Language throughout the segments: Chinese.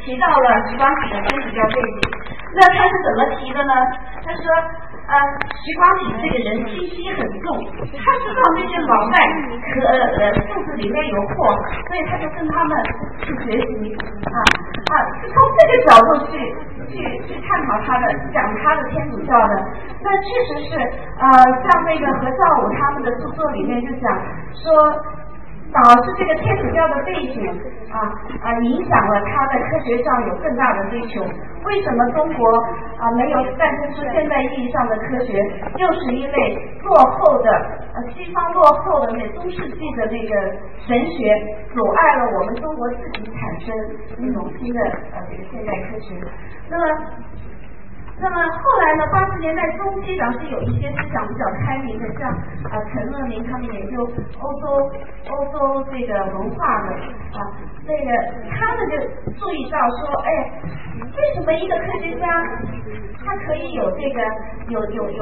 提到了徐光启的天主教背景。那他是怎么提的呢？他说徐光启这个人心机很重，他知道那些老外肚子里面有货，所以他就跟他们去学习是从这个角度去探讨他的讲他的天主教的。那确实是像那个何兆武他们的著作里面就讲说，导致这个天主教的背景影响了他在科学上有更大的追求。为什么中国没有诞生出现在意义上的科学？就是因为落后的西方落后的那中世纪的那个神学阻碍了我们中国自己产生那种新的这个现代科学。那么后来呢，80年代中期当时有一些思想比较开明的，像陈乐明他们研究欧洲这个文化的那个他们就注意到说，为什么一个科学家他可以有这个有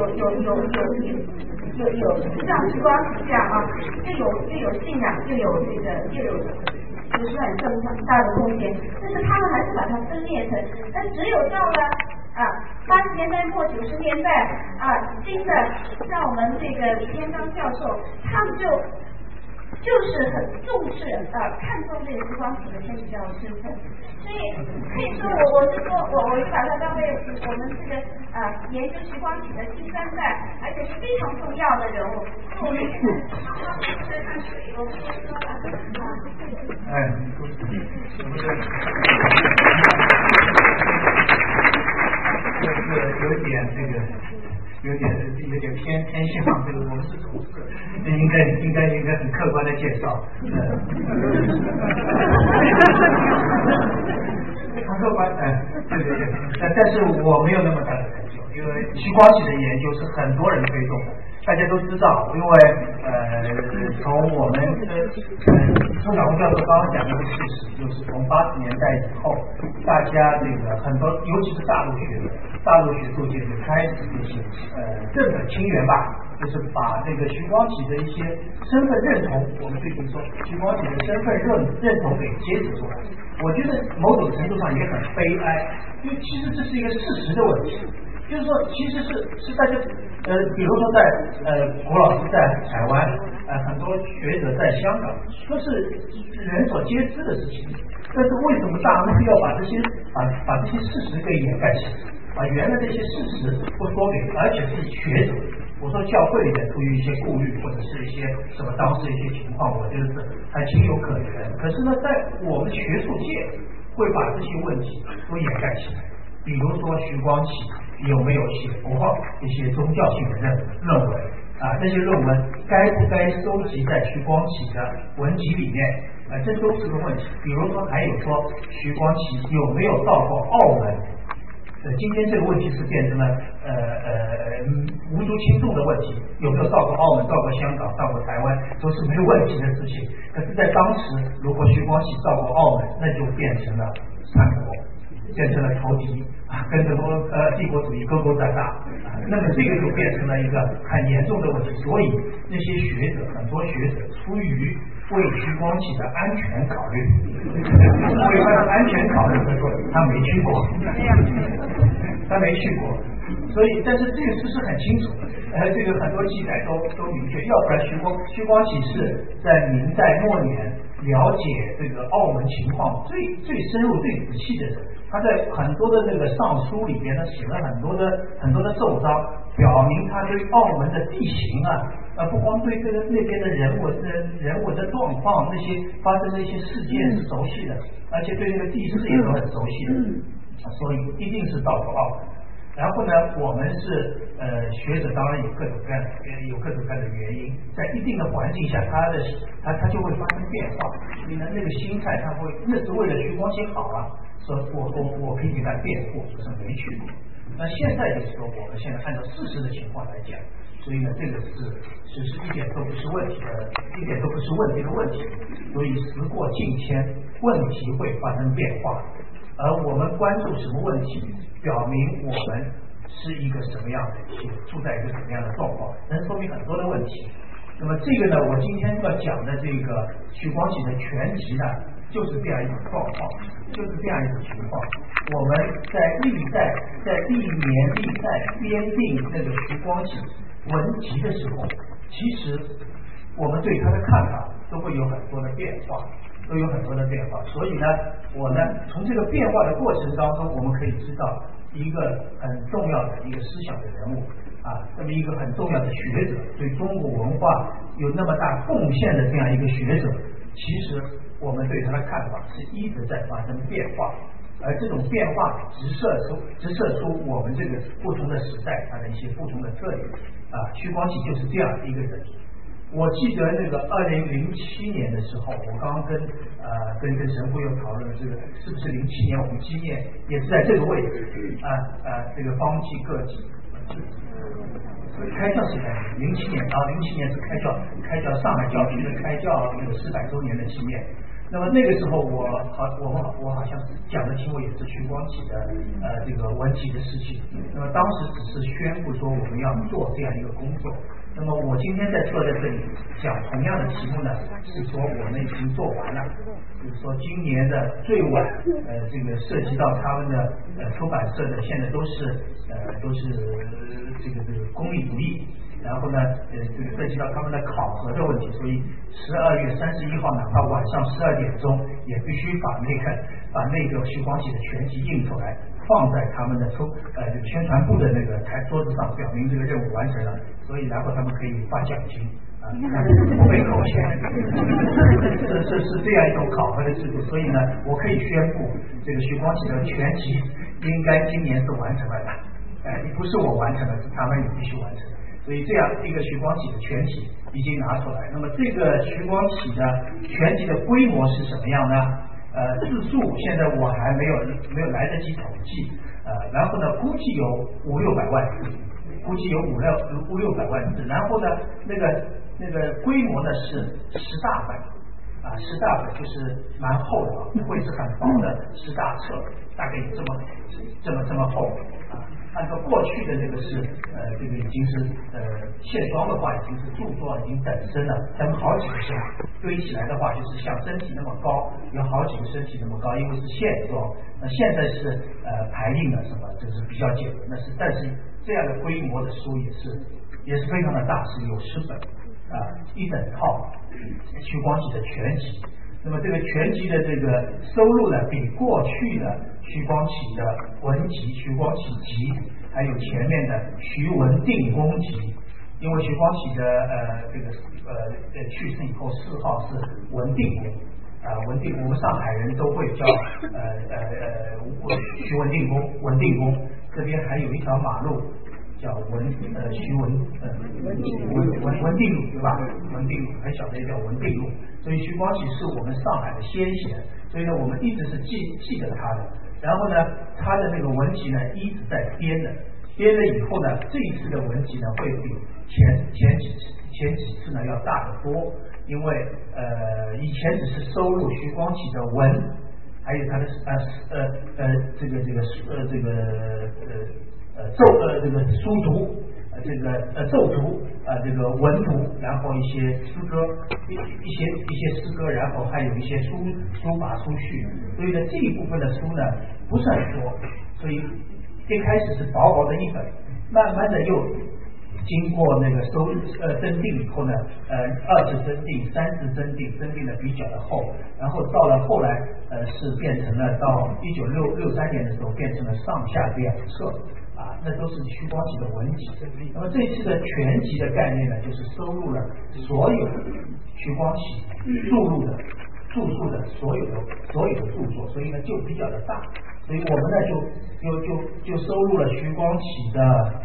像徐光启这样又有信仰，又有不是很正大的贡献，但是他们还是把它分裂成，但只有到了80年代末90年代新的像我们这个李天章教授，他们就是很重视看重这个徐光启的天主教的身份，所以可以说我是说我就把它当为我们这个研究徐光启的第3代，而且是非常重要的人物。我们现在身上水我不说有点偏向这个，我们是同事，应该很客观的介绍。很客观，对，但是我没有那么大的研究，因为徐光启的研究是很多人推动的。大家都知道，因为从我们宋晓红教授刚刚讲的一个事实，就是从80年代以后，大家这个很多，尤其是大陆学术界就开始就是正本清源吧，就是把这个徐光启的一些身份认同，我们最近说徐光启的身份认同给揭示出来。我觉得某种程度上也很悲哀，因为其实这是一个事实的问题。就是说，其实是大家比如说在郭老师在台湾，很多学者在香港，都是人所皆知的事情。但是为什么大陆要把这些事实给掩盖起来，把原来这些事实不说给，而且是学者，我说教会里面出于一些顾虑或者是一些什么当时一些情况，我觉得是还情有可原。可是呢，在我们学术界会把这些问题都掩盖起来，比如说徐光启有没有写过一些宗教性的论文这些论文该不该收集在徐光启的文集里面这都是个问题。比如说还有说徐光启有没有到过澳门，今天这个问题是变成了无足轻重的问题，有没有到过澳门、到过香港、到过台湾都是没有问题的事情。可是在当时，如果徐光启到过澳门，那就变成了叛国，变成了仇敌跟着帝国主义勾勾搭搭那么这个就变成了一个很严重的问题。所以那些学者，很多学者出于为徐光启的安全考虑，为他的安全考虑，他没去过，所以但是这个事实很清楚，这个很多记载都明确，要不然徐光启是在明代末年了解这个澳门情况最深入最仔细的人。他在很多的那个上书里面呢，写了很多的奏章，表明他对澳门的地形不光对这个那边的人物的状况，那些发生的一些事件是熟悉的，而且对那个地势也都很熟悉的，所以一定是到过澳门。然后呢，我们是学者，当然有各种各样的原因，在一定的环境下，他就会发生变化。你的那个心态，他会那是为了徐光启好说我可以给他辩护，就是没去过。那现在就是说，我们现在按照事实的情况来讲，所以呢，这个是一点都不是问题的问题。所以时过境迁，问题会发生变化，而我们关注什么问题，表明我们是一个什么样的处在一个什么样的状况，能说明很多的问题。那么这个呢，我今天要讲的这个徐光启的全集呢， 就是这样一种状况，就是这样一种情况。我们在历年历代编定那个徐光启文集的时候，其实我们对他的看法都会有很多的变化，所以呢，我呢从这个变化的过程当中，我们可以知道一个很重要的一个思想的人物啊，这么一个很重要的学者，对中国文化有那么大贡献的这样一个学者，其实我们对他的看法是一直在发生变化，而这种变化直射出我们这个不同的时代它的一些不同的特点啊。徐光启就是这样一个人。我记得那个2007年的时候，我刚刚跟神父又讨论这个是不是07年我们纪念也是在这个位置这个方济各级开教是在07年07年是开教上海教区的开教有400周年的纪念。那么那个时候我好像讲的题目也是徐光启的这个文集的事情。那么当时只是宣布说我们要做这样一个工作。那么我今天坐在这里讲同样的题目呢，是说我们已经做完了，就是说今年的最晚这个涉及到他们的出版社的现在都是这个公立主义，然后呢这个涉及到他们的考核的问题，所以12月31号哪怕晚上12点钟也必须把那个徐光启的全集印出来，放在他们的宣传部的那个桌子上，表明这个任务完成了，所以然后他们可以发奖金不被扣钱，是这样一种考核的制度。所以呢，我可以宣布这个徐光启的全集应该今年是完成了的，不是我完成的，是他们也必须完成。所以这样一个徐光启的全集已经拿出来。那么这个徐光启的全集的规模是什么样呢？字数现在我还没有来得及统计，然后呢，估计有500-600万字，估计有500-600万字，然后呢，那个规模呢是10大本，10大本就是蛮厚的，不会是很薄的10大册，大概有这么厚啊。按照过去的这个是这个已经是线装的话已经是柱状已经等身了，咱们好几个身堆起来的话就是像身体那么高，有好几个身体那么高，因为是线装。那现在是排印的什么，就是比较简单，但是这样的规模的书也是非常的大，是有10本一整套徐光启的全集。那么这个全集的这个收入呢，比过去的徐光启的文集、徐光启集，还有前面的徐文定公集，因为徐光启的去世以后谥号是文定公，文定公我们上海人都会叫徐文定公，这边还有一条马路叫徐文定路，对吧？文定路很小的一条文定路，所以徐光启是我们上海的先贤，所以呢我们一直是记得他的。然后呢，他的那个文集呢一直在编了以后呢，这一次的文集呢会比前几次呢要大得多，因为以前只是收录徐光启的文，还有他的这个书读，奏读，这个文读，然后一些诗歌，一些诗歌，然后还有一些书法书序。所以呢，这一部分的书呢不是很多，所以一开始是薄薄的一本，慢慢的又经过那个增订以后呢，2次增订、3次增订的比较的厚，然后到了后来是变成了到1963年的时候变成了上下2册。那都是徐光启的文集。那么这次的全集的概念呢，就是收录了所有徐光启著述的所有的著作，所以呢就比较的大。所以我们呢就收录了徐光启的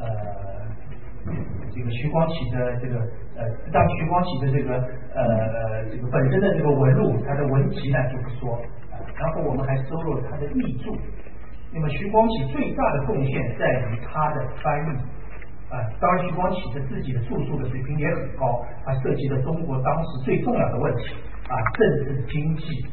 这个徐光启的这个当徐光启的这个本身的这个文录，他的文集呢就不说，然后我们还收录了他的译著。那么徐光启最大的贡献在于他的翻译当然徐光启的自己的著述的水平也很高，他涉及了中国当时最重要的问题政治、经济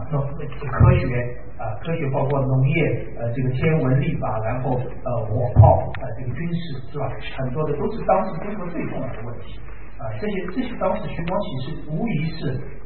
科学包括农业这个天文历法，然后火炮这个军事是吧，很多的都是当时中国最重要的问题这些当时徐光启是无疑是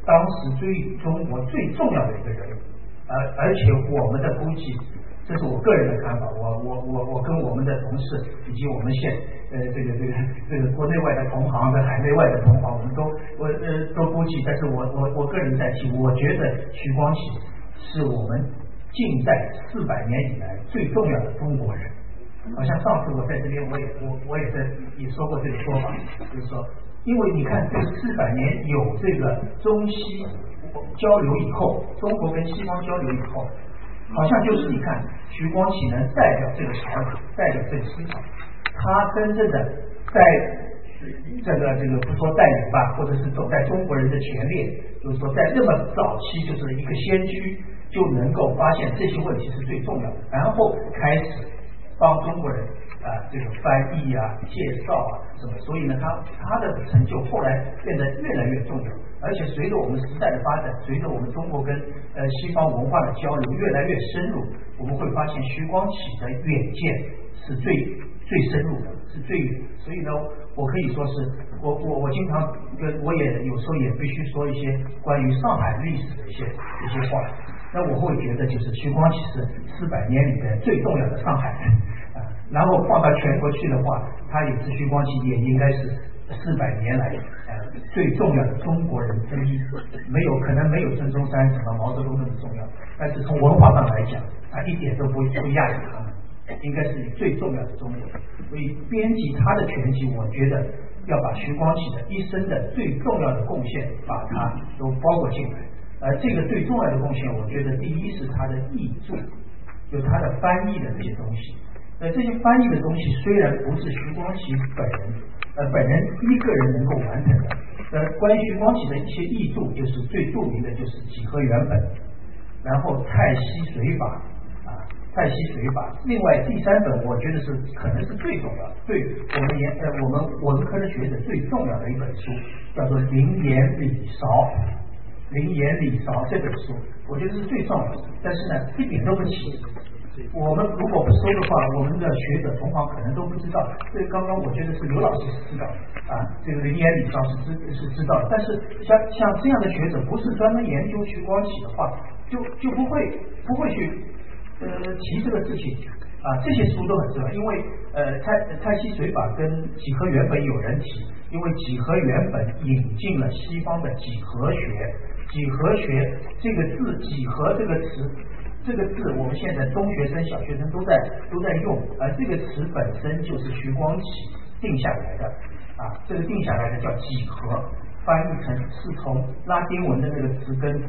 当时中国最重要的一个人物，而且我们的估计，这是我个人的看法，我跟我们的同事以及我们这个国内外的同行和海内外的同行，我们都估计，但是我个人在提，我觉得徐光启是我们近代400年以来最重要的中国人。好像上次我在这边我也说过这个说法，就是说，因为你看这400年有这个中西交流以后，中国跟西方交流以后，好像就是你看徐光启能代表这个潮流，代表这个思想，他真正的在这个不说带领吧，或者是走在中国人的前列，就是说在这么早期就是一个先驱，就能够发现这些问题是最重要的，然后开始帮中国人这个翻译介绍什么，所以呢他的成就后来变得越来越重要，而且随着我们时代的发展，随着我们中国跟西方文化的交流越来越深入，我们会发现徐光启的远见是最深入的，是最远。所以呢，我可以说是我经常我也有时候也必须说一些关于上海历史的一些话。那我会觉得就是徐光启是400年里的最重要的上海人然后放到全国去的话，他也是徐光启也应该是400年来最重要的中国人之一，可能没有孙中山什么毛泽东那么重要，但是从文化上来讲，他一点都不亚于他们，应该是最重要的中国人。所以编辑他的全集，我觉得要把徐光启的一生的最重要的贡献把它都包裹进来。这个最重要的贡献，我觉得第一是他的译著，就他的翻译的这些东西。这些翻译的东西虽然不是徐光启本人一个人能够完成的，关于徐光启的一些译著，就是最著名的就是《几何原本》，然后《泰西水法》泰西水法。另外第3本，我觉得可能是最重要的，对我们文科的学者最重要的一本书，叫做《灵言李韶》。灵言李韶这本书，我觉得是最重要的，但是呢，一点都不起。我们如果不收的话，我们的学者同行可能都不知道。这刚刚我觉得是刘老师是知道这个灵言李韶是知道的，但是像这样的学者，不是专门研究徐光启的话，就不会去提这个事情这些书都很重要，因为泰西水法跟几何原本有人提，因为几何原本引进了西方的几何学。几何学这个字，几何这个词，这个字我们现在中学生、小学生都在用，而这个词本身就是徐光启定下来的这个定下来的叫几何，翻译成是从拉丁文的那个词根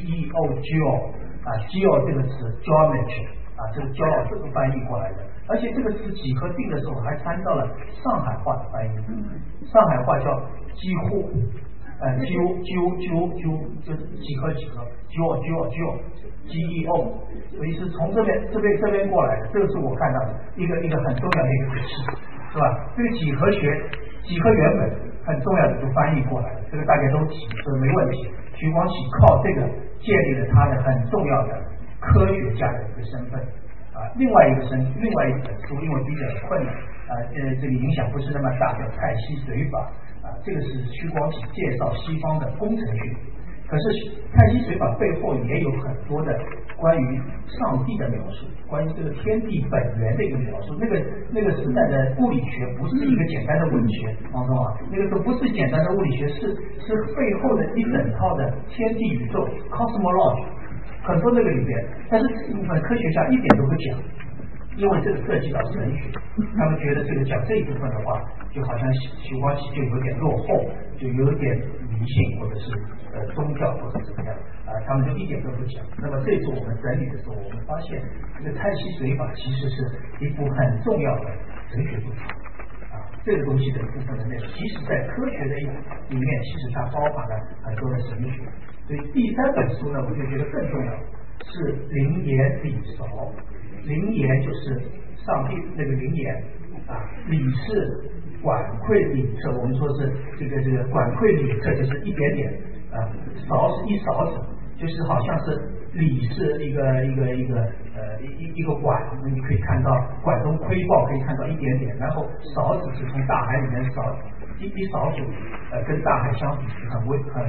geo 这个词 geometry 这个 geo 这个翻译过来的，而且这个词几何定的时候还参照了上海话的翻译，上海话叫几乎。就是几何geo， 所以是从这边过来的，这个是我看到的一个很重要的一个解释，是吧？这个几何原本很重要的就翻译过来了，这个大家都提，所以没问题。徐光启靠这个建立了他的很重要的科学家的一个身份另外一本书因为比较困难这个影响不是那么大，叫《泰西水法》这个是徐光启介绍西方的工程学。可是泰西水法背后也有很多的关于上帝的描述，关于这个天地本源的一个描述。那个时代的物理学不是一个简单的物理学，王总那个都不是简单的物理学，是背后的一整套的天地宇宙 cosmology 很多那个里边，但是这部分科学家一点都不讲，因为这个涉及到神学，他们觉得这个讲这一部分的话，就好像徐光启就有点落后，就有点迷信或者是宗教或者怎么样他们就一点都不讲。那么这次我们整理的时候，我们发现这个泰西水法其实是一部很重要的神学著作这个东西的一部分的内容，即使在科学的里面，其实它包含了很多的神学。所以第3本书呢，我就觉得更重要，是灵言李韶。灵言就是上帝那个灵言理是管窥理测，我们说是这个管窥理测就是一点点勺是一勺子，就是好像是理是一个管，你可以看到管中窥豹可以看到一点点，然后勺子是从大海里面一少数跟大海相比很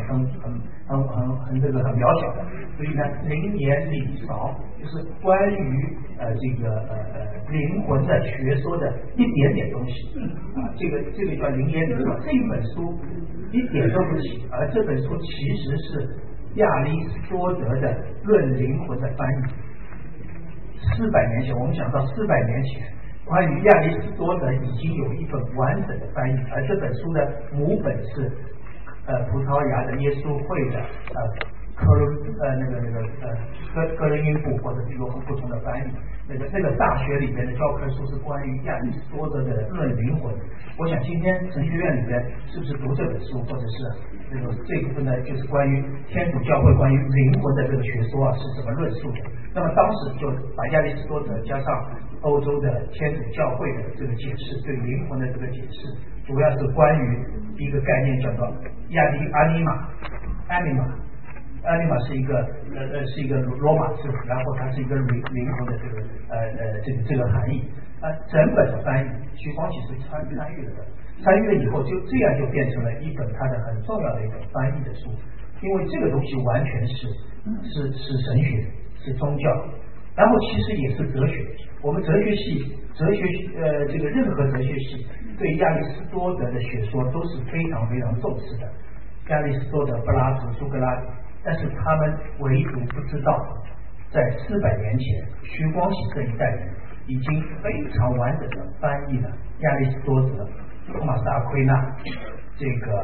这个很渺小的，所以呢，灵言理勺就是关于这个灵魂的学说的一点点东西这个叫灵言理勺。这一本书一点都不起，而这本书其实是亚里士多德的《论灵魂》的翻译。400年前，我们想到400年前，关于亚里士多德已经有一本完整的翻译，而这本书的母本是葡萄牙的耶稣会的哥伦音部，或者是有很不同的翻译。那个大学里边的教科书是关于亚里士多德的《论灵魂》。我想今天神学院里边是不是读这本书，或者是这部分呢，就是关于天主教会关于灵魂的这个学说是怎么论述的？那么当时就把亚里士多德加上欧洲的天主教会的这个解释，对灵魂的这个解释，主要是关于一个概念叫做阿尼玛。阿尼玛是一个罗马字，然后它是一个灵魂的这个含义。整本的翻译，徐光启是参与了以后，就这样就变成了一本他的很重要的一本翻译的书。因为这个东西完全是神学，是宗教，然后其实也是哲学。我们哲学系这个任何哲学系对亚里士多德的学说都是非常非常重视的。亚里士多德、柏拉图、苏格拉底，但是他们唯独不知道，在400年前，徐光启这一代人已经非常完整的翻译了亚里士多德、托马斯阿奎那这个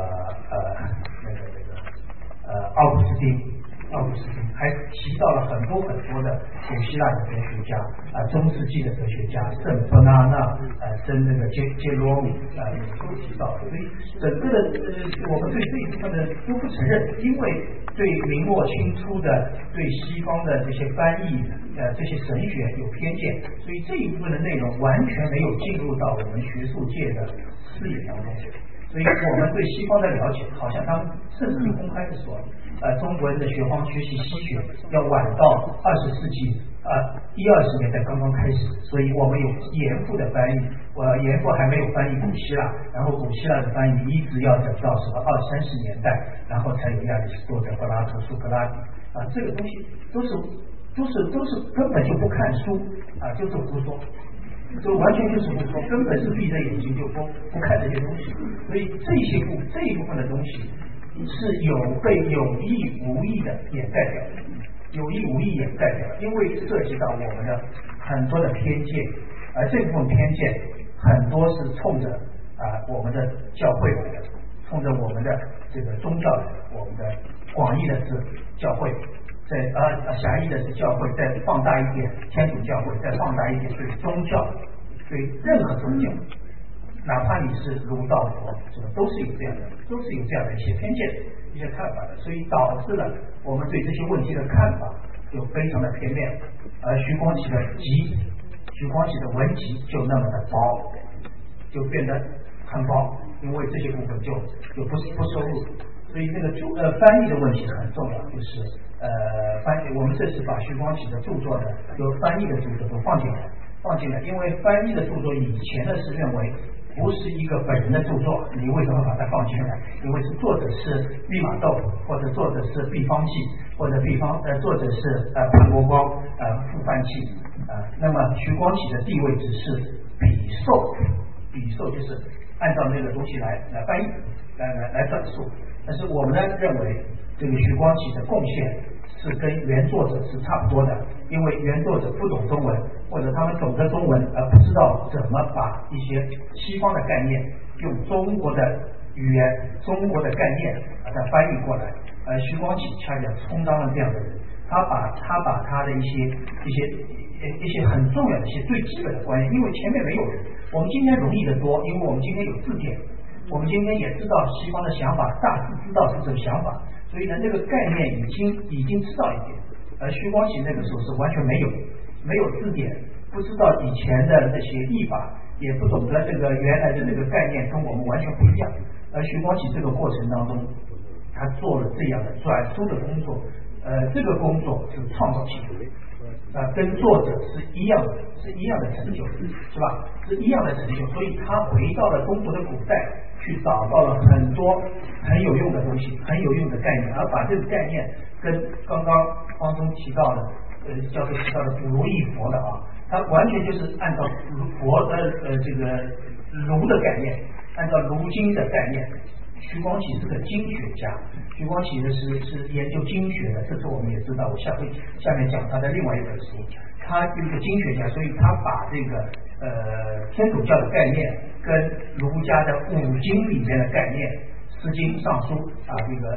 奥古斯丁，还提到了很多的古希腊的哲学家中世纪的哲学家，圣伯纳纳圣那个杰罗姆都提到了。所以整个的我们对这一部分的都不承认，因为对明末清初的对西方的这些翻译这些神学有偏见，所以这一部分的内容完全没有进入到我们学术界的视野当中。所以我们对西方的了解，好像他们甚至是公开的说，中国人的学习西学要晚到20世纪10-20年代刚刚开始，所以我们有严复的翻译，严复还没有翻译古希腊，然后古希腊的翻译一直要等到什么20-30年代，然后才有亚里士多德、柏拉图、苏格拉底这个东西都是根本就不看书就是胡说。就完全就是不说，根本是闭着眼睛就不看这些东西，所以这一部分的东西是被有意无意的掩盖掉的，因为涉及到我们的很多的偏见，而这部分偏见很多是冲着我们的教会来的，冲着我们的这个宗教来的，我们的广义的是教会。狭义的是教会，再放大一点天主教会，再放大一点对宗教，对任何宗教，哪怕你是儒道佛，都是有这样的一些偏见、一些看法的，所以导致了我们对这些问题的看法就非常的片面，而徐光启的文集就那么的薄，就变得很薄，因为这些部分就不收入，所以这个翻译的问题很重要，就是我们这次把徐光启的著作呢，有翻译的著作都放进来，因为翻译的著作以前呢是认为不是一个本人的著作，你为什么把它放进来？因为是作者是利玛窦，或者作者是毕方济，或者作者是潘国光傅范器那么徐光启的地位只是比受就是按照那个东西来翻译来转述，但是我们呢认为这个徐光启的贡献是跟原作者是差不多的，因为原作者不懂中文，或者他们懂得中文而不知道怎么把一些西方的概念用中国的语言、中国的概念把它翻译过来，徐光启恰恰充当了这样的人，他把他的一些很重要的一些最基本的观念，因为前面没有人，我们今天容易得多，因为我们今天有字典，我们今天也知道西方的想法，大致知道是这个想法，所以呢，这个概念已经知道一点。而徐光启那个时候是完全没有字典，不知道以前的那些译法，也不懂得这个原来的这个概念跟我们完全不一样。而徐光启这个过程当中，他做了这样的转书的工作，这个工作是创造性的，跟作者是一样的成就，是吧？是一样的成就，所以他回到了中国的古代， 去找到了很多很有用的东西，很有用的概念，而把这个概念跟刚刚方中提到的教授提到的不如意佛的啊，它完全就是按照佛的这个儒的概念，按照儒经的概念。徐光启是个经学家，徐光启呢是研究经学的，这次我们也知道，我下面讲他的另外一本书，他是一个经学家，所以他把这个天主教的概念跟儒家的五经里面的概念，诗经、尚书啊，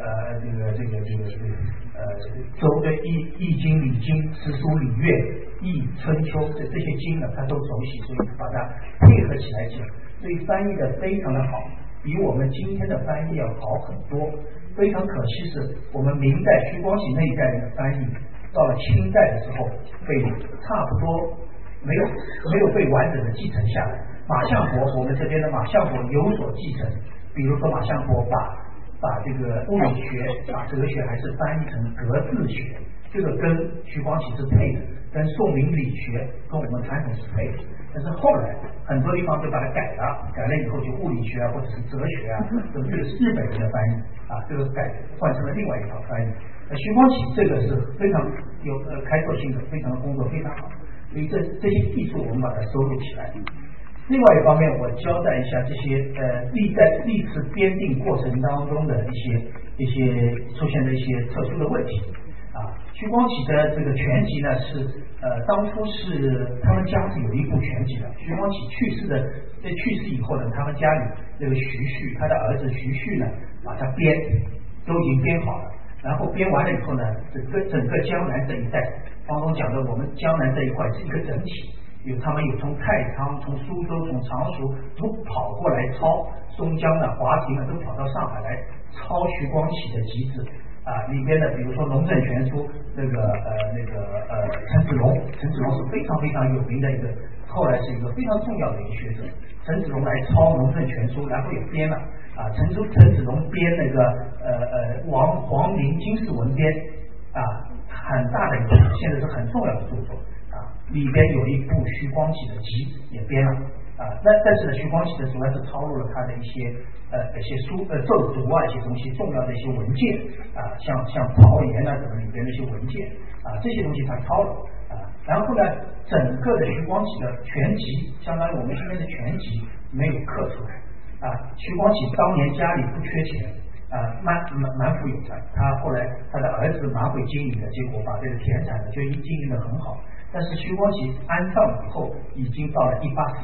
周的易经、礼经、诗书、礼乐、易、春秋这些经呢，他都熟悉，所以把它配合起来讲，所以翻译的非常的好。比我们今天的翻译要好很多。非常可惜是我们明代徐光启那一代人的翻译，到了清代的时候被差不多没有被完整的继承下来。马相国，我们这边的马相国有所继承，比如说马相国把这个物理学、把哲学还是翻译成格致学，这个跟徐光启是配的，跟宋明理学跟我们传统是配的。但是后来很多地方就把它改了以后就物理学啊或者是哲学啊，这个是日本人的翻译啊，这个换成了另外一套翻译。徐光启这个是非常有开拓性的，非常的工作非常好，所以这些技术我们把它收录起来。另外一方面，我交代一下这些在历次编订过程当中的一些出现的一些特殊的问题啊。徐光启的这个全集呢是当初是他们家是有一部全集的。徐光启去世以后呢，他们家里这个徐旭，他的儿子徐旭呢，把它都已经编好了。然后编完了以后呢，整个江南这一带，方中讲的我们江南这一块是一个整体，他们有从太仓、从苏州、从常熟都跑过来抄，松江的、华亭的都跑到上海来抄徐光启的集子。啊，里边的比如说《农政全书》，陈子龙是非常非常有名的一个，后来是一个非常重要的一个学者。陈子龙来抄《农政全书》，然后也编了啊，陈子龙编那个王明金氏文编啊，很大的一部，现在是很重要的著作啊，里边有一部徐光启的集也编了啊，但是呢，徐光启的主要是抄录了他的一些书奏读啊，一些东西重要的一些文件啊，像曹岩啊什么里边的一些文件啊，这些东西他抄了啊。然后呢，整个的徐光启的全集，相当于我们今天的全集没有刻出来啊。徐光启当年家里不缺钱啊，蛮富有的。他后来他的儿子蛮会经营的，结果把这个田产呢就经营得很好。但是徐光启安葬以后，已经到了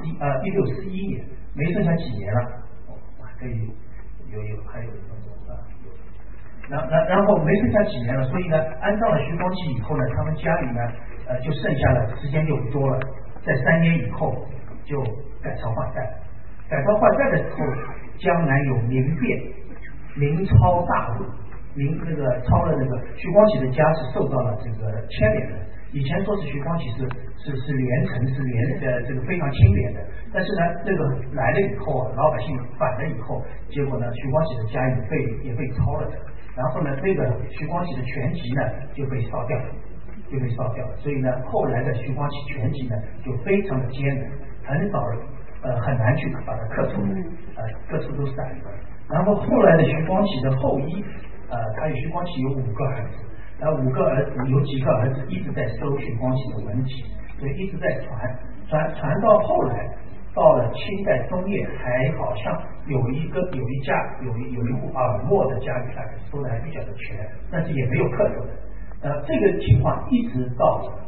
1641年，没剩下几年了。可以还有1分钟啊，然后没剩下几年了，所以呢，安葬了徐光启以后呢，他们家里呢就剩下了时间就多了，在3年以后就改朝换代。改朝换代的时候，江南有民变，明抄大路，抄了徐光启的家是受到了这个牵连的。以前说是徐光启是廉臣，是这个非常清廉的，但是呢，这个来了以后啊，老百姓反了以后，结果呢，徐光启的家也被抄了的。然后呢，这个徐光启的全集呢就被烧掉了，所以呢，后来的徐光启全集呢就非常的艰难，很难去把它刻出来，各处都散了。然后后来的徐光启的后裔，徐光启有5个儿子。5个儿子有几个儿子一直在收徐光启的文集，所以一直在传到后来，到了清代中叶，还好像有一户耳墨的家里收的还比较的全，但是也没有刻出来。这个情况一直到了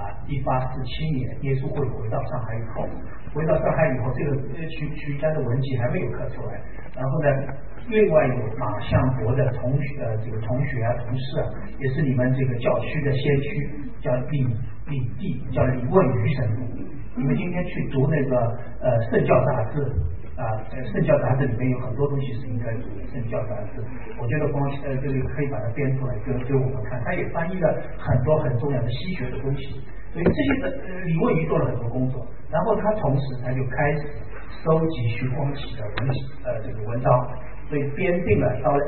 1847年，耶稣会回到上海以后，这个徐家的文集还没有刻出来。然后呢，另外有马相国的同学同事啊，也是你们这个教区的先驱，叫李弟，叫李问余神父。你们今天去读那个圣教杂志啊，圣教杂志里面有很多东西是应该读的。圣教杂志，我觉得这个可以把它编出来给我们看。他也翻译了很多很重要的西学的东西，所以这些李问余做了很多工作。然后他同时他就开始收集徐光启的这个文章，所以编定了。到了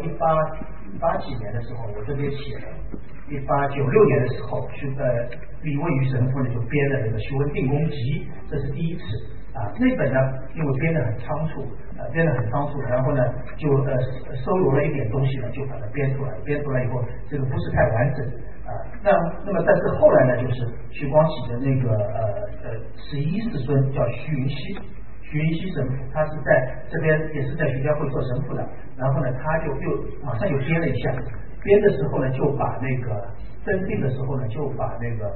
18几年的时候，我这边写了1896年的时候，李问余神父呢就编了这个徐文定公集，这是第一次。 那本呢，因为编得很仓促，然后呢就收罗了一点东西呢，就把它编出来以后，这个不是太完整那么但是后来呢，就是徐光启的那个11世孙叫徐云熙神父，他是在这边也是在徐家汇做神父的，然后呢他就马上又编了一下，编的时候呢就把那个增订的时候呢就把那个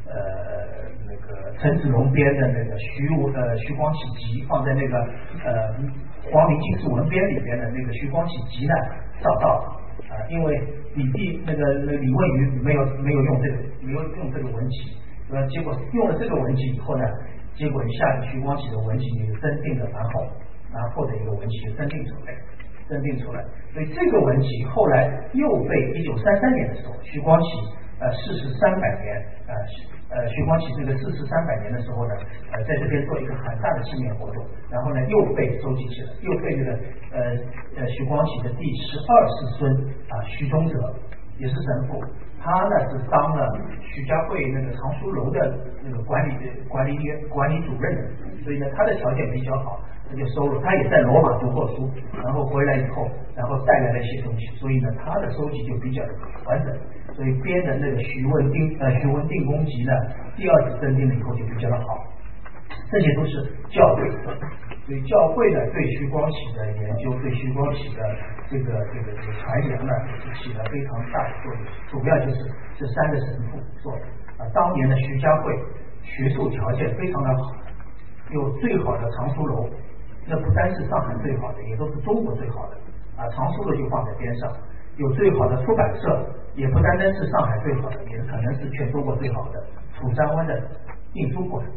陈子龙编的那个徐光启集放在那个黄明经世文编里边的那个徐光启集呢找到因为李问瑜没有用这个文集，结果用了这个文集以后呢，结果一下子徐光启的文集增订的蛮好，然后的一个文集就增订出来，所以这个文集后来又被1933年的时候徐光启逝世300年徐光启这个逝世300年的时候呢，在这边做一个很大的纪念活动，然后呢又被收集起来，又被这个徐光启的第12世孙徐宗泽也是神父，他呢是当了徐家汇那个藏书楼的那个管理主任的，所以呢他的条件比较好，他就收了，他也在罗马读过书，然后回来以后，然后带来了一些东西，所以呢他的收集就比较完整，所以编的那个徐文定公集呢，第2次增订了以后就比较的好，这些都是教会，所以教会呢对徐光启的研究，对徐光启的这个传扬呢，是起了非常大的作用，主要就是这3个神父做的当年的徐家汇学术条件非常的好，有最好的藏书楼，那不单是上海最好的，也都是中国最好的藏书楼就放在边上，有最好的出版社，也不单单是上海最好的，也可能是全中国最好的土山湾的印书馆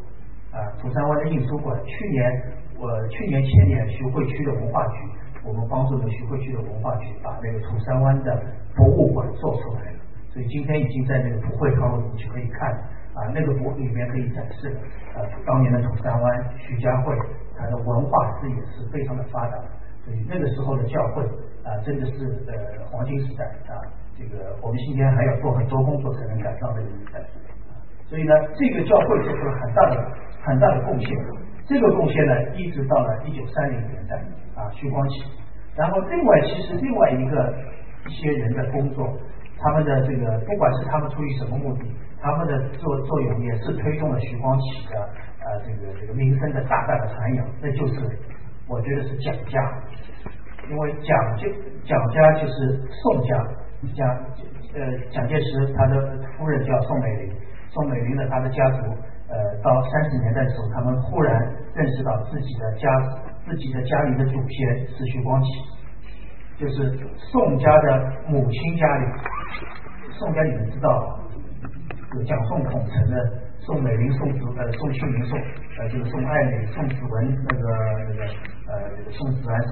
去年前年徐汇区的文化局，我们帮助了徐汇区的文化局把那个土山湾的博物馆做出来了，所以今天已经在那个普惠堂你就可以看那个博里面可以展示当年的土山湾徐家汇它的文化事业是非常的发达，所以那个时候的教会真的是黄金时代这个我们今天还要做很多工作才能赶上这个时代所以呢这个教会做出了很大的贡献，这个贡献呢一直到了1930年代徐光启，然后其实另外一些人的工作，他们的这个不管是他们出于什么目的，他们的作用也是推动了徐光启的这个名声的大的传扬，那就是我觉得是蒋家，因为蒋家就是宋家，蒋介石他的夫人叫宋美龄的他的家族到30年代的时候，他们忽然认识到自己的家里的祖先是徐光启，就是宋家的母亲家里，宋家你们知道有蒋宋孔陈的宋美龄、宋庆龄、就是宋爱美、宋子文宋子安、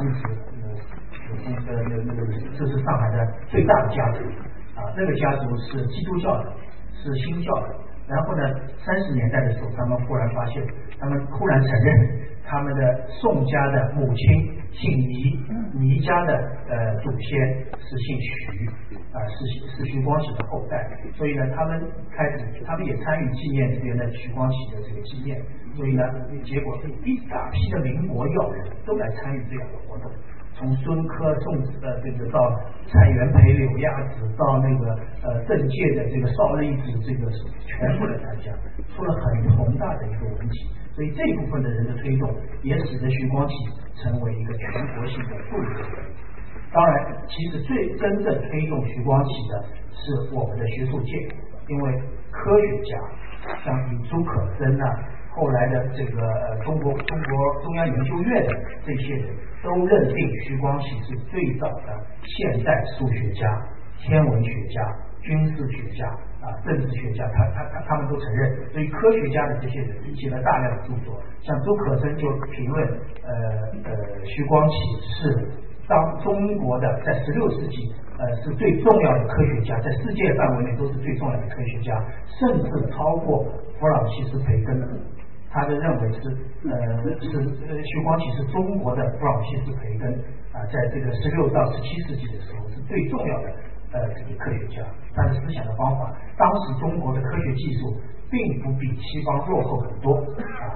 这是上海的最大的家族那个家族是基督教的，是新教的。然后呢，30年代的时候，他们忽然发现，他们忽然承认他们的宋家的母亲姓倪家的祖先是姓徐是徐光启的后代，所以呢，他们也参与纪念这边的徐光启的这个纪念，所以呢，结果一大批的民国要人都来参与这样的活动。从孙科、这个到蔡元培、柳亚子，到那个政界的这个邵力子，这个全部来参加，出了很宏大的一个文集。所以这一部分的人的推动，也使得徐光启成为一个全国性的著名人。当然，其实真正推动徐光启的是我们的学术界，因为科学家像以朱可桢后来的这个中央研究院的这些人都认定徐光启是最早的现代数学家、天文学家、军事学家政治学家，他们都承认。所以科学家的这些人写了大量的著作，像朱可桢就评论徐光启是当中国的在16世纪是最重要的科学家，在世界范围内都是最重要的科学家，甚至超过弗朗西斯培根。他就认为是徐光启是中国的弗朗西斯培根在这个16到17世纪的时候是最重要的这个科学家。他的思想的方法，当时中国的科学技术并不比西方落后很多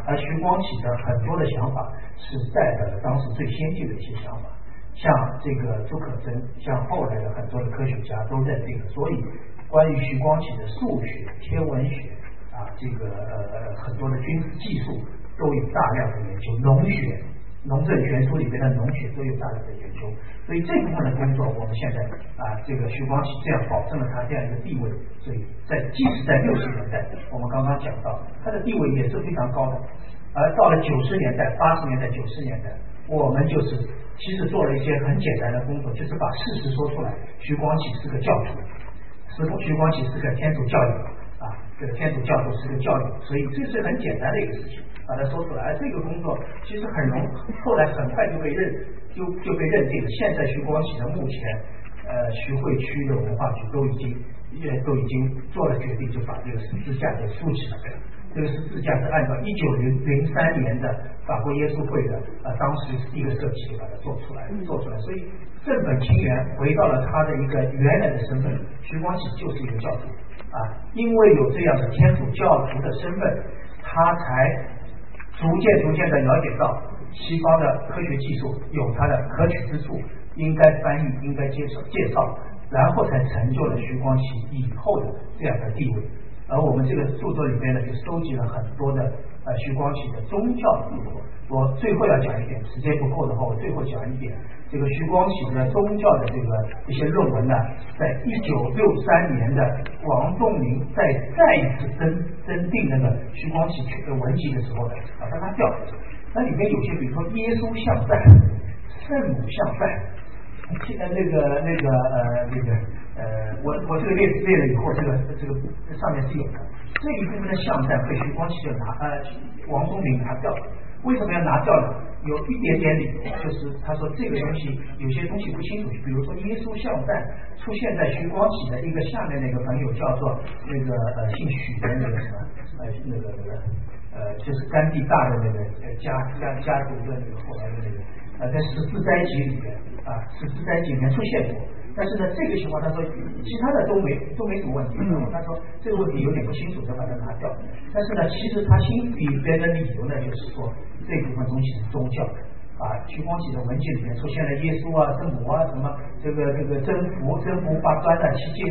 而徐光启的很多的想法是代表了当时最先进的一些想法，像这个朱可桢，像后来的很多的科学家都认定了，所以关于徐光启的数学、天文学这个很多的军事技术都有大量的研究，农学。农政全书里面的农学都有大量的研究，所以这部分的工作，我们现在这个徐光启这样保证了他这样一个地位，所以即使在60年代，我们刚刚讲到他的地位也是非常高的，而到了90年代、80年代、90年代，我们就是其实做了一些很简单的工作，就是把事实说出来，徐光启是个教徒，徐光启是个天主教友这个天主教徒是个教友，所以这是很简单的一个事情。把它说出来，而这个工作其实后来很快就被认定了。现在徐光启的目前徐汇区的文化局都已经做了决定，就把这个十字架给竖起来了。这个十字架是按照1903年的法国耶稣会的当时一个设计把它做出来，所以正本清源回到了他的一个原来的身份，徐光启就是一个教徒因为有这样的天主教徒的身份，他才逐渐的了解到西方的科学技术有它的可取之处，应该翻译，应该介绍，然后才成就了徐光启以后的这样的地位。而我们这个著作里面呢，就收集了很多的徐光启的宗教著作。我最后要讲一点，时间不够的话，我最后讲一点，这个徐光启的宗教的这个一些论文呢，在1963年的王仲明再一次增订那个徐光启文集的时候呢，把它拿掉。那里面有些，比如说耶稣像赞、圣母像赞，我这个列了以后，这个上面是有的。这一部分的像赞被徐光启就王仲明拿掉了。为什么要拿掉呢？有一点点理由，就是他说这个东西有些东西不清楚，比如说耶稣像赞出现在徐光启的一个下面那个朋友叫做姓许的那个什么就是甘地大的那个家族的那个后来的那个在14灾集里面14灾集里面出现过。但是呢，这个情况他说其他的都没什么问题。他说这个问题有点不清楚，就把它拿掉。但是呢，其实他心里边的理由呢，就是说这部分东西是宗教的徐光启的文件里面出现了耶稣圣母什么这个征服发端七戒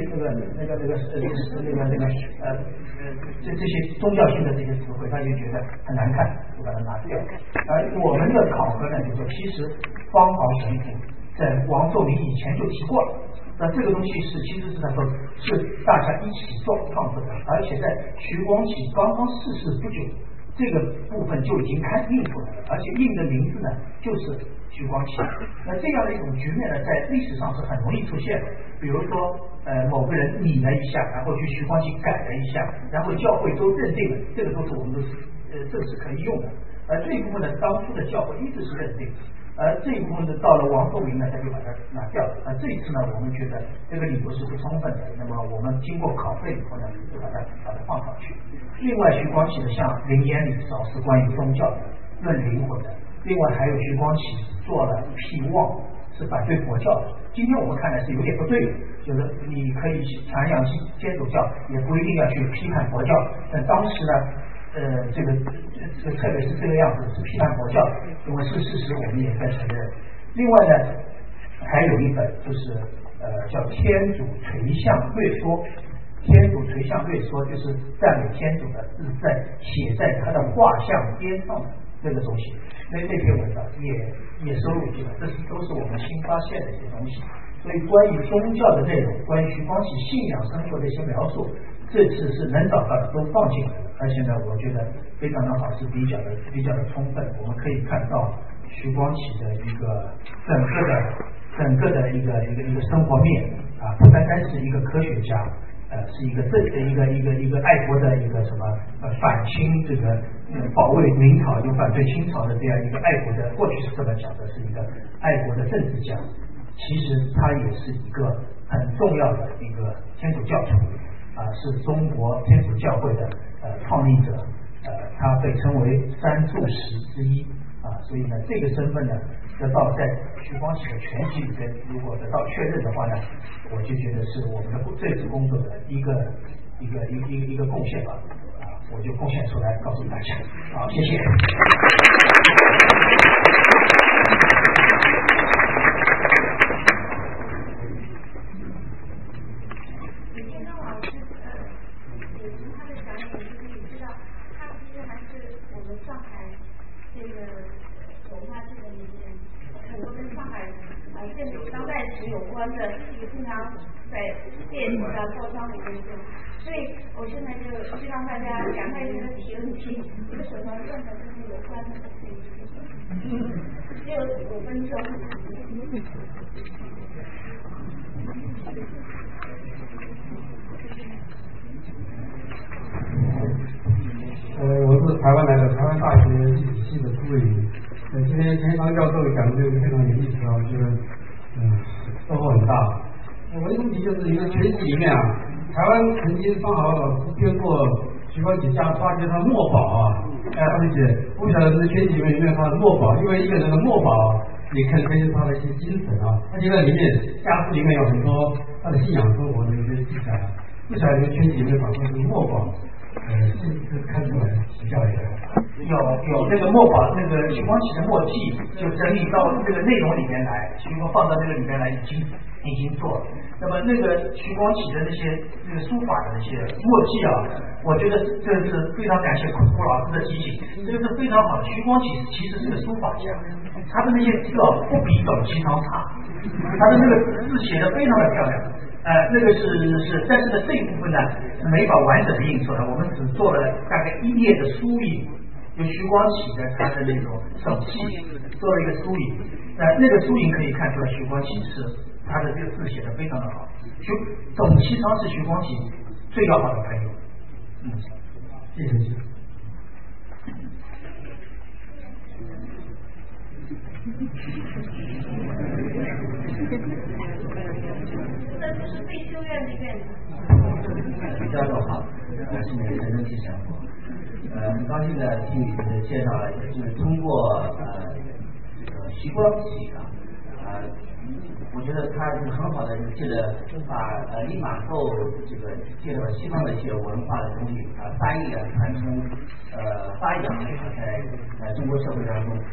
这些宗教性的这些词汇，他就觉得很难看，就把它拿掉。而我们的考核呢，就是说其实方豪神父在王仲明以前就提过了，那这个东西其实是他说是大家一起创作的，而且在徐光启刚刚逝世不久，这个部分就已经印出来了，而且印的名字呢就是徐光启。那这样的一种局面呢，在历史上是很容易出现的。比如说某个人拟了一下，然后去徐光启改了一下，然后教会都认定了，这个都是我们的正式可以用的。而这一部分呢，当初的教会一直是认定。这一部分呢，到了王仲明呢，他就把它拿掉了。这一次呢，我们觉得这个理由是不充分的。那么我们经过考证以后呢，就把它放上去。另外，徐光启的像《灵言礼韶》是关于宗教的、论灵魂的。另外还有徐光启做了辟妄，是反对佛教的。今天我们看来是有点不对的，就是你可以传扬天主教，也不一定要去批判佛教。但当时呢，这个特别是这个样子是批判佛教，因为是事实，我们也在承认。另外呢，还有一本就是叫《天主垂象略说》，天主垂象略说就是赞美天主的是写在他的画像边上的这个东西。那篇文章也收录进来，这都是我们新发现的一些东西。所以关于宗教的内容，关于徐光启信仰生活的一些描述，这次是能找到的都放进来了。而且呢，我觉得非常的好，是比较的充分。我们可以看到徐光启的一个整个的一个生活面不单单是一个科学家，是一个爱国的一个什么反清这个保卫明朝又反对清朝的这样一个爱国的，过去是这么讲的，是一个爱国的政治家。其实他也是一个很重要的一个天主教徒是中国天主教会的创立者，他被称为三柱石之一所以呢，这个身份呢，得到在徐光启的全集里面，如果得到确认的话呢，我就觉得是我们的这次工作的一个贡献吧。 我就贡献出来告诉大家。好，谢谢。 有关的也经常在电影啊、报章里面用，所以我现在就希望大家赶快这个提问题，你们手上任何跟这有关的都可以提。只有5分钟。 我是台湾来的，台湾大学历史系的朱伟云。今天田刚教授讲的这个非常有意思啊，我觉得收获很大。我的问题就是一个全集里面啊，台湾曾经方豪老师编过徐光启家发掘他的墨宝啊，而且不晓得这全集里面有没有他的墨宝，因为一个人的墨宝也可以看出他的一些精神啊，而且在里面家书里面有很多他的信仰生活的一些记载，不晓得这个全集有没有把这个墨宝是看出来比较一下。 有那个墨宝，那个徐光启的墨迹就整理到这个内容里面来，徐光放到这个里面来已经做了。那么那个徐光启的那些那个书法的那些墨迹啊，我觉得这是非常感谢孔老师的提醒，这个是非常好的。徐光启其实是个书法家，他的那些字啊不比董其昌差，他的那个字写的非常的漂亮。那个是，但是呢这一部分呢没法完整的印出来，我们只做了大概1页的书印，就徐光启的他的那种手记做了一个书印。那个书印可以看出来徐光启是他的这个字写的非常的好。董其昌是徐光启最要好的朋友。 谢谢。 就是废修院里面。 教授好，我是美国人纪神父。很高兴的听你的介绍，就是通过这个徐光启我觉得他是很好的借着把利玛窦这个介绍西方的一些文化的东西翻译传承发扬在中国社会当中。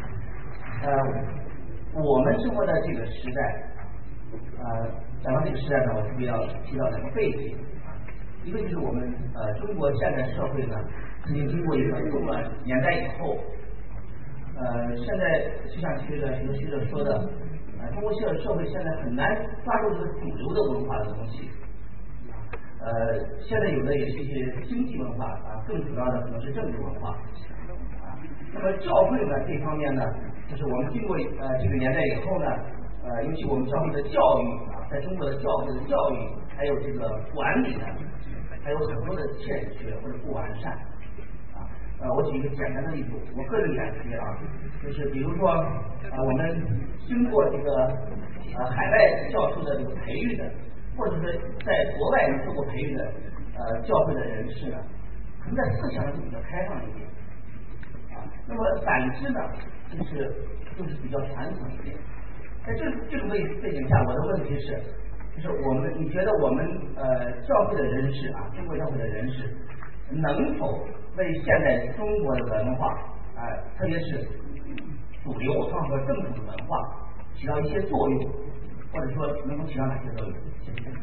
我们生活的这个时代，讲到这个时代呢，我特别要提到两个背景一个就是我们中国现代社会呢，曾经经过一个动乱年代以后，现在就像许多学者说的，中国社会现在很难抓住这个主流的文化的东西。现在有的也是一些经济文化更主要的可能是政治文化。那么教会呢这方面呢，就是我们经过这个年代以后呢，尤其我们教会的教育在中国的教会的教育还有这个管理呢，还有很多的欠缺或者不完善。我举一个简单的例子，我个人感觉就是比如说我们经过这个海外教授的这个培育的，或者是在国外受过培育的教会的人士呢，可能在思想上比较开放一点那么反之呢，就是比较传统一点。在这种背景下，我的问题是，就是你觉得我们教会的人士中国教会的人士能否为现代中国的文化特别是主流或者正统的文化起到一些作用，或者说能够起到哪些作用？谢谢。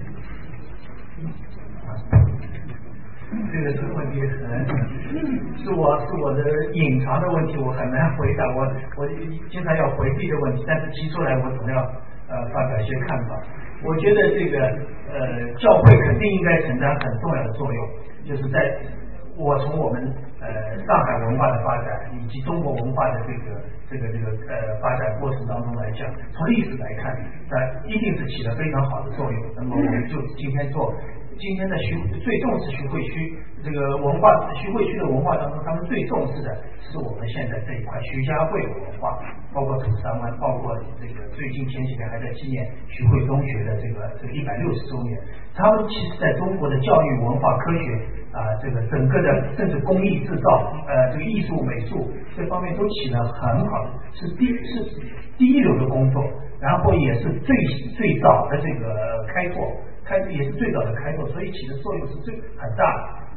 这个问题是我的隐藏的问题，我很难回答。我经常要回避的问题，但是提出来我总要发表一些看法。我觉得这个教会肯定应该承担很重要的作用，就是从我们上海文化的发展以及中国文化的这个发展过程当中来讲，从历史来看，一定是起了非常好的作用。那么我们就今天的最重视徐汇区这个文化，徐汇区的文化当中，他们最重视的是我们现在这一块徐家汇的文化，包括土山湾，包括这个最近前几天还在纪念徐汇中学的这个160周年。他们其实在中国的教育、文化、科学这个整个的甚至工艺制造这个艺术美术这方面都起了很好的是第一流的工作，然后也是最早的这个开拓也是最早的开拓，所以起的作用是很大的。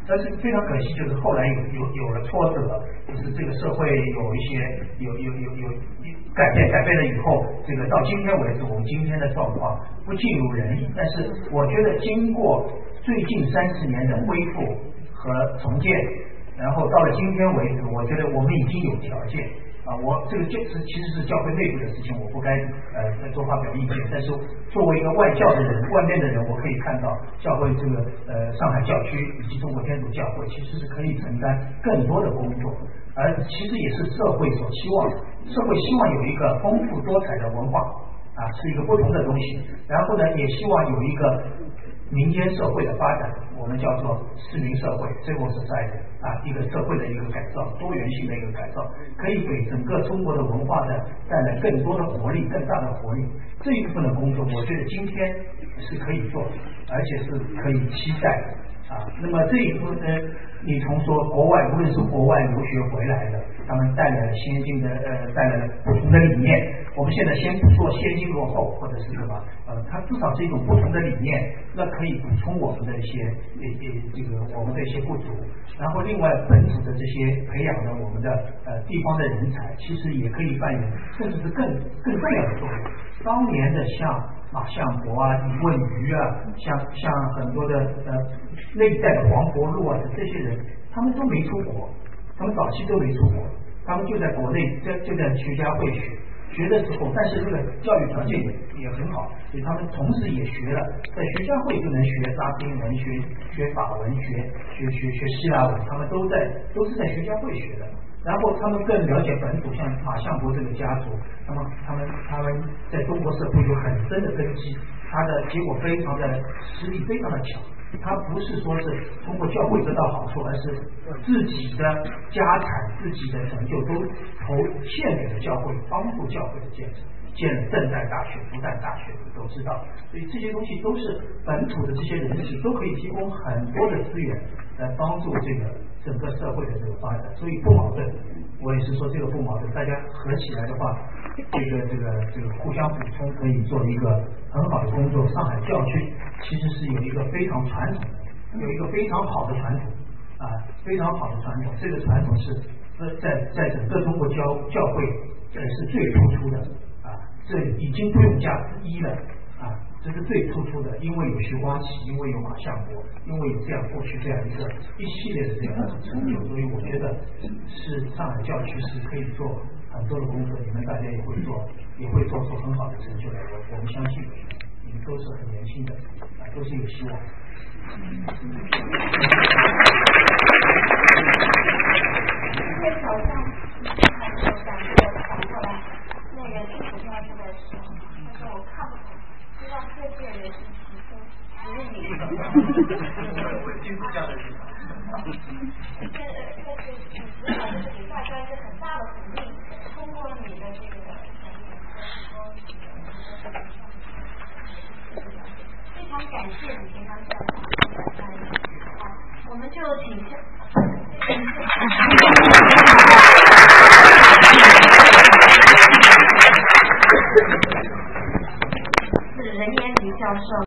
但是非常可惜，就是后来有了挫折，就是这个社会有一些有改变了以后，这个到今天为止，我们今天的状况不尽如人意。但是我觉得经过最近30年的恢复和重建，然后到了今天为止，我觉得我们已经有条件。我这个其实是教会内部的事情，我不该多发表意见。但是作为一个外教的人，外面的人，我可以看到教会这个上海教区以及中国天主教会其实是可以承担更多的工作，而其实也是社会所期望，社会希望有一个丰富多彩的文化是一个不同的东西。然后呢，也希望有一个民间社会的发展，我们叫做市民社会 civil society 一个社会的一个改造，多元性的一个改造，可以给整个中国的文化的带来更多的活力，更大的活力。这一部分的工作，我觉得今天是可以做，而且是可以期待的那么这一部分你从说国外，无论是国外留学回来的，他们带来了先进的带来了不同的理念。我们现在先不说先进落后或者是什么它至少是一种不同的理念，那可以补充我们的一些这个我们的一些不足。然后另外本土的这些培养的我们的地方的人才，其实也可以扮演甚至是更重要的作用。当年的像马相国李问瑜像很多的那一代的黄伯禄这些人，他们都没出国，他们早期都没出国，他们就在国内就在学家会学的时候，但是这个教育条件也很好，所以他们同时也学了，在学家会就能学拉丁文、学法文、学希腊文，他们都是在学家会学的。然后他们更了解本土，像马相国这个家族，他们在中国社会有很深的根基，他的结果非常的实力非常的强。他不是说是通过教会得到好处，而是自己的家产、自己的成就都献给了教会，帮助教会的建设，建了正代大学、复旦大学，都知道。所以这些东西都是本土的这些人士都可以提供很多的资源来帮助这个整个社会的这个发展，所以不矛盾。我也是说这个不矛盾，大家合起来的话，这个互相补充，可以做一个很好的工作。上海教区其实是有一个非常传统的，有一个非常好的传统非常好的传统。这个传统是在整个中国教会是最突出的这已经不用加之一了这是最突出的，因为有徐光启，因为有马相国，因为有这样过去这样一系列的这样的成就，所以我觉得是上海教区是可以做很多的工作，你们大家也会做出很好的成就来。我们相信你们都是很年轻的都是有希望。 今天早上还有赶过来，那个听主教授的时候，他说我看不懂，知道科技的人是提升，只是你。 会听主教的人。 就是给大家一个很大的鼓励，通过你的这个非常感谢你平常在我们就请